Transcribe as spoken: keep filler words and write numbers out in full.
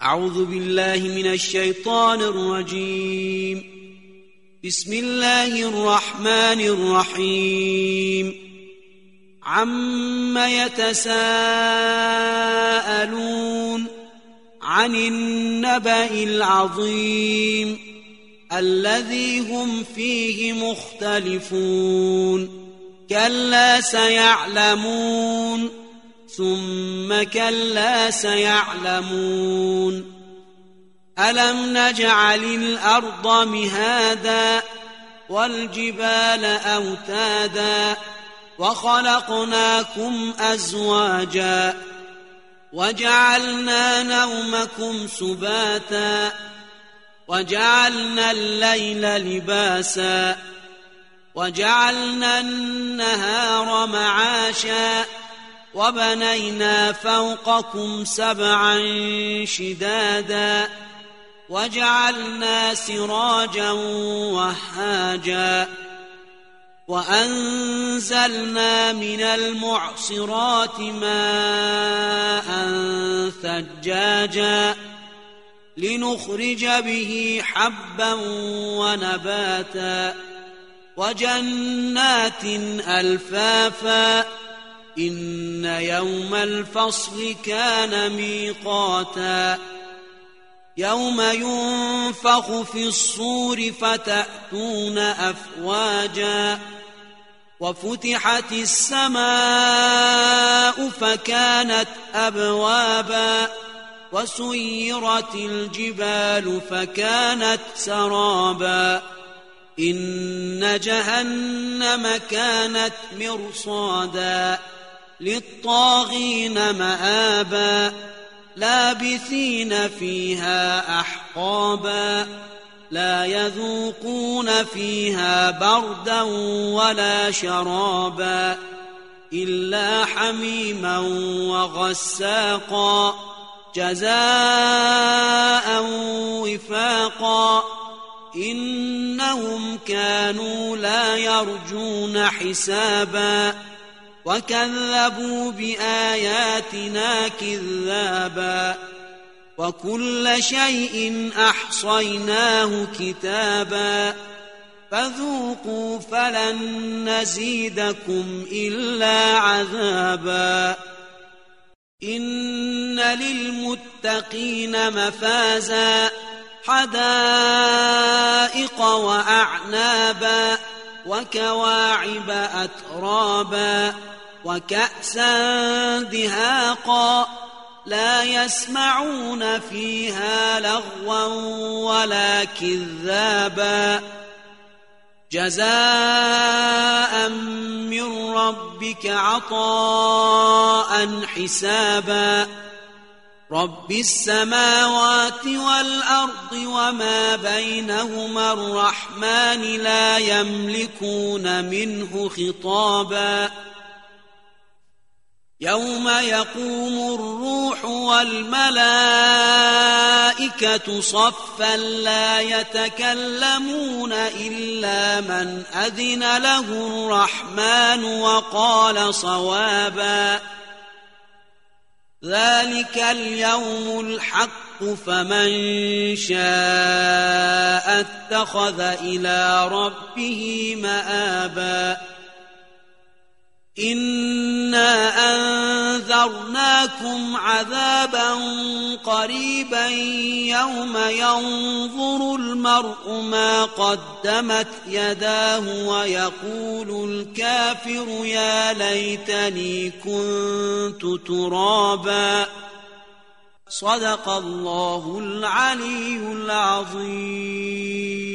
أعوذ بالله من الشيطان الرجيم. بسم الله الرحمن الرحيم. عم يتساءلون عن النبأ العظيم الذي هم فيه مختلفون كلا سيعلمون ثم كلا سيعلمون ألم نجعل الأرض مهادا والجبال أوتادا وخلقناكم أزواجا وجعلنا نومكم سباتا وجعلنا الليل لباسا وجعلنا النهار معاشا وبنينا فوقكم سبعا شدادا وجعلنا سراجا وهاجا وأنزلنا من المعصرات ماء ثجاجا لنخرج به حبا ونباتا وجنات ألفافا إن يوم الفصل كان ميقاتا يوم ينفخ في الصور فتأتون أفواجا وفتحت السماء فكانت أبوابا وسيرت الجبال فكانت سرابا إن جهنم كانت مرصادا للطاغين مآبا لابثين فيها أحقابا لا يذوقون فيها بردا ولا شرابا إلا حميما وغساقا جزاء وفاقا إنهم كانوا لا يرجون حسابا وكذبوا بآياتنا كذابا وكل شيء أحصيناه كتابا فذوقوا فلن نزيدكم إلا عذابا إن للمتقين مفازا حدائق وأعنابا وكواعب أترابا وكأسا دهاقا لا يسمعون فيها لغوا ولا كذابا جزاء من ربك عطاء حسابا رب السماوات والأرض وما بينهما الرحمن لا يملكون منه خطابا يوم يقوم الروح والملائكة صفا لا يتكلمون إلا من أذن له الرحمن وقال صوابا ذلك اليوم الحق فمن شاء اتخذ إلى ربه مآبا إنا أنذرناكم عذابا قريبا يوم ينظر المرء ما قدمت يداه ويقول الكافر يا ليتني كنت ترابا صدق الله العلي العظيم.